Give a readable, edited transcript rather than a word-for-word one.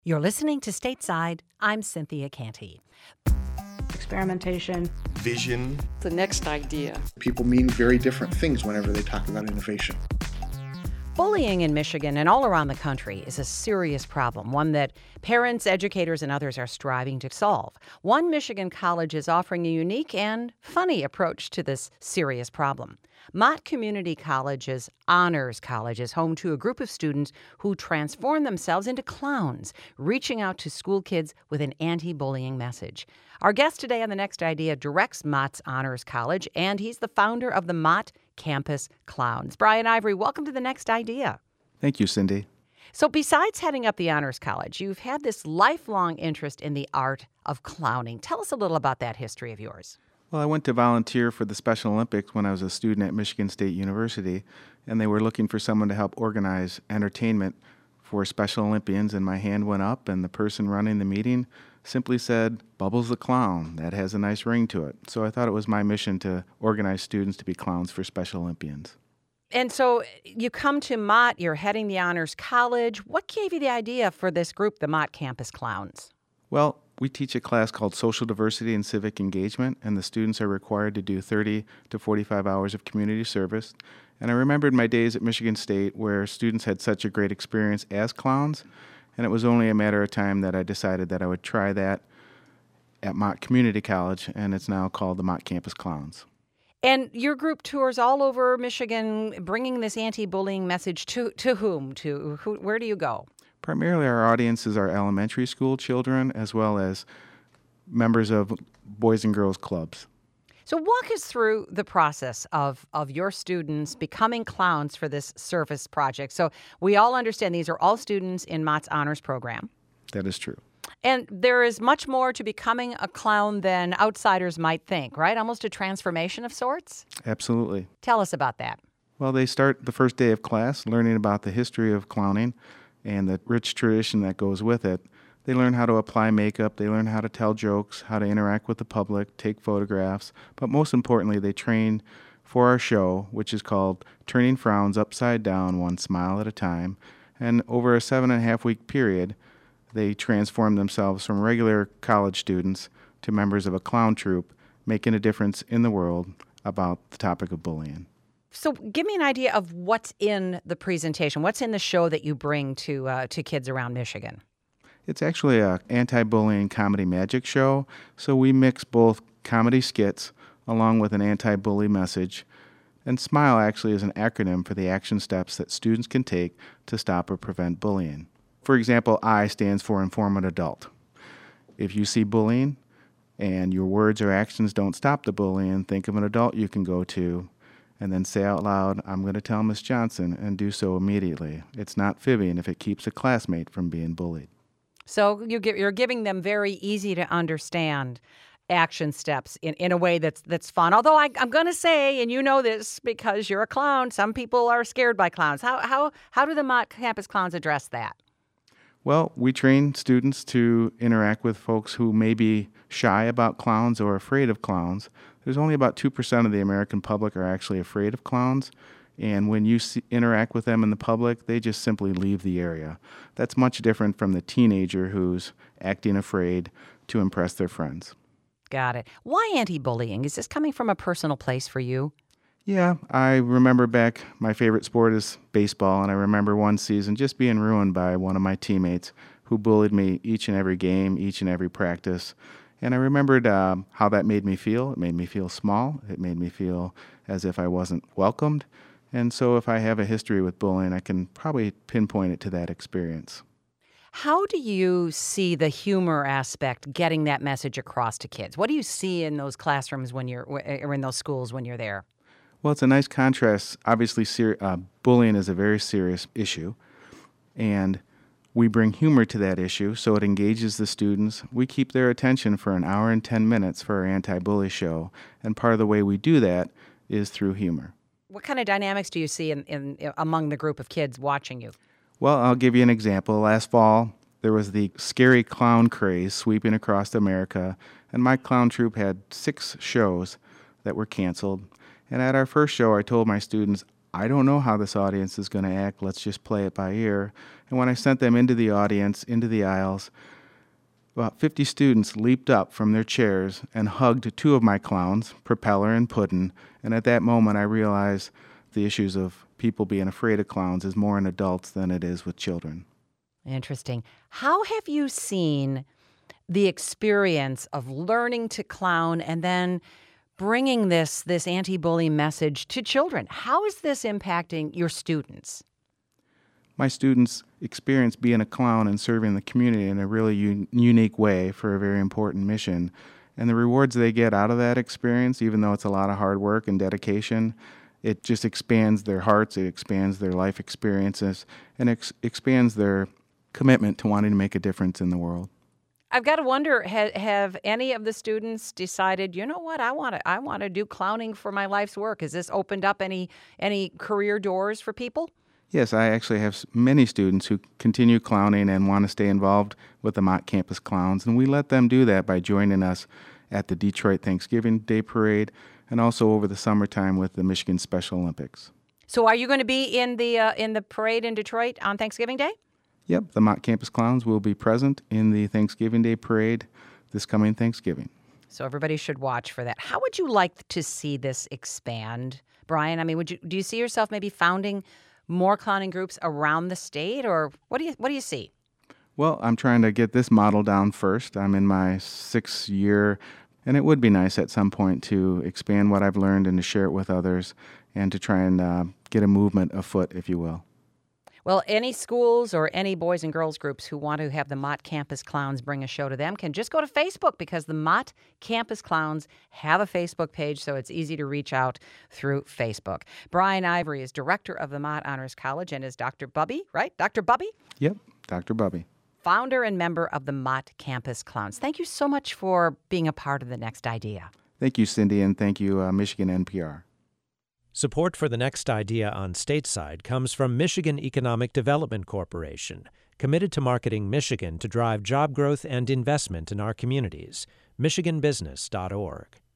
You're listening to Stateside. I'm Cynthia Canty. Experimentation. Vision. The next idea. People mean very different things whenever they talk about innovation. Bullying in Michigan and all around the country is a serious problem, one that parents, educators, and others are striving to solve. One Michigan college is offering a unique and funny approach to this serious problem. Mott Community College's Honors College is home to a group of students who transform themselves into clowns, reaching out to school kids with an anti-bullying message. Our guest today on The Next Idea directs Mott's Honors College, and he's the founder of the Mott Campus Clowns. Brian Ivory, welcome to The Next Idea. Thank you, Cindy. So besides heading up the Honors College, you've had this lifelong interest in the art of clowning. Tell us a little about that history of yours. Well, I went to volunteer for the Special Olympics when I was a student at Michigan State University, and they were looking for someone to help organize entertainment for Special Olympians, and my hand went up, and the person running the meeting simply said, "Bubbles the clown. That has a nice ring to it." So I thought it was my mission to organize students to be clowns for Special Olympians. And so you come to Mott, you're heading the Honors College. What gave you the idea for this group, the Mott Campus Clowns? Well, we teach a class called Social Diversity and Civic Engagement, and the students are required to do 30 to 45 hours of community service. And I remembered my days at Michigan State where students had such a great experience as clowns, and it was only a matter of time that I decided that I would try that at Mott Community College, and it's now called the Mott Campus Clowns. And your group tours all over Michigan, bringing this anti-bullying message to whom? Where do you go? Primarily our audience is our elementary school children as well as members of boys and girls clubs. So walk us through the process of your students becoming clowns for this service project. So we all understand these are all students in Mott's Honors Program. That is true. And there is much more to becoming a clown than outsiders might think, right? Almost a transformation of sorts? Absolutely. Tell us about that. Well, they start the first day of class learning about the history of clowning and the rich tradition that goes with it. They learn how to apply makeup, they learn how to tell jokes, how to interact with the public, take photographs, but most importantly, they train for our show, which is called Turning Frowns Upside Down, One Smile at a Time. And over a 7.5-week period, they transform themselves from regular college students to members of a clown troupe, making a difference in the world about the topic of bullying. So give me an idea of what's in the presentation. What's in the show that you bring to kids around Michigan? It's actually an anti-bullying comedy magic show, so we mix both comedy skits along with an anti-bully message. And SMILE actually is an acronym for the action steps that students can take to stop or prevent bullying. For example, I stands for Inform an Adult. If you see bullying and your words or actions don't stop the bullying, think of an adult you can go to and then say out loud, "I'm going to tell Miss Johnson," and do so immediately. It's not fibbing if it keeps a classmate from being bullied. So you're giving them very easy to understand action steps in a way that's fun. Although I'm going to say, and you know this because you're a clown, some people are scared by clowns. How do the Mott Campus Clowns address that? Well, we train students to interact with folks who may be shy about clowns or afraid of clowns. There's only about 2% of the American public are actually afraid of clowns. And when you interact with them in the public, they just simply leave the area. That's much different from the teenager who's acting afraid to impress their friends. Got it. Why anti-bullying? Is this coming from a personal place for you? Yeah, I remember back, my favorite sport is baseball, and I remember one season just being ruined by one of my teammates who bullied me each and every game, each and every practice. And I remembered how that made me feel. It made me feel small. It made me feel as if I wasn't welcomed. And so if I have a history with bullying, I can probably pinpoint it to that experience. How do you see the humor aspect getting that message across to kids? What do you see in those classrooms or in those schools when you're there? Well, it's a nice contrast. Obviously, bullying is a very serious issue, and we bring humor to that issue so it engages the students. We keep their attention for an hour and 10 minutes for our anti-bully show, and part of the way we do that is through humor. What kind of dynamics do you see in among the group of kids watching you? Well, I'll give you an example. Last fall, there was the scary clown craze sweeping across America, and my clown troupe had 6 shows that were canceled. And at our first show, I told my students, I don't know how this audience is going to act. Let's just play it by ear. And when I sent them into the audience, into the aisles, about 50 students leaped up from their chairs and hugged two of my clowns, Propeller and Puddin'. And at that moment, I realized the issues of people being afraid of clowns is more in adults than it is with children. Interesting. How have you seen the experience of learning to clown and then bringing this anti-bully message to children? How is this impacting your students? My students experience being a clown and serving the community in a really unique way for a very important mission. And the rewards they get out of that experience, even though it's a lot of hard work and dedication, it just expands their hearts, it expands their life experiences, and expands their commitment to wanting to make a difference in the world. I've got to wonder, have any of the students decided, you know what, I want to do clowning for my life's work? Has this opened up any career doors for people? Yes, I actually have many students who continue clowning and want to stay involved with the Mott Campus Clowns, and we let them do that by joining us at the Detroit Thanksgiving Day Parade and also over the summertime with the Michigan Special Olympics. So are you going to be in the parade in Detroit on Thanksgiving Day? Yep, the Mott Campus Clowns will be present in the Thanksgiving Day Parade this coming Thanksgiving. So everybody should watch for that. How would you like to see this expand, Brian? I mean, do you see yourself maybe founding more clowning groups around the state, or what do you see? Well, I'm trying to get this model down first. I'm in my 6th year, and it would be nice at some point to expand what I've learned and to share it with others and to try and get a movement afoot, if you will. Well, any schools or any boys and girls groups who want to have the Mott Campus Clowns bring a show to them can just go to Facebook, because the Mott Campus Clowns have a Facebook page, so it's easy to reach out through Facebook. Brian Ivory is director of the Mott Honors College and is Dr. Bubby, right? Dr. Bubby? Yep, Dr. Bubby. Founder and member of the Mott Campus Clowns. Thank you so much for being a part of The Next Idea. Thank you, Cindy, and thank you, Michigan NPR. Support for The Next Idea on Stateside comes from Michigan Economic Development Corporation, committed to marketing Michigan to drive job growth and investment in our communities. MichiganBusiness.org.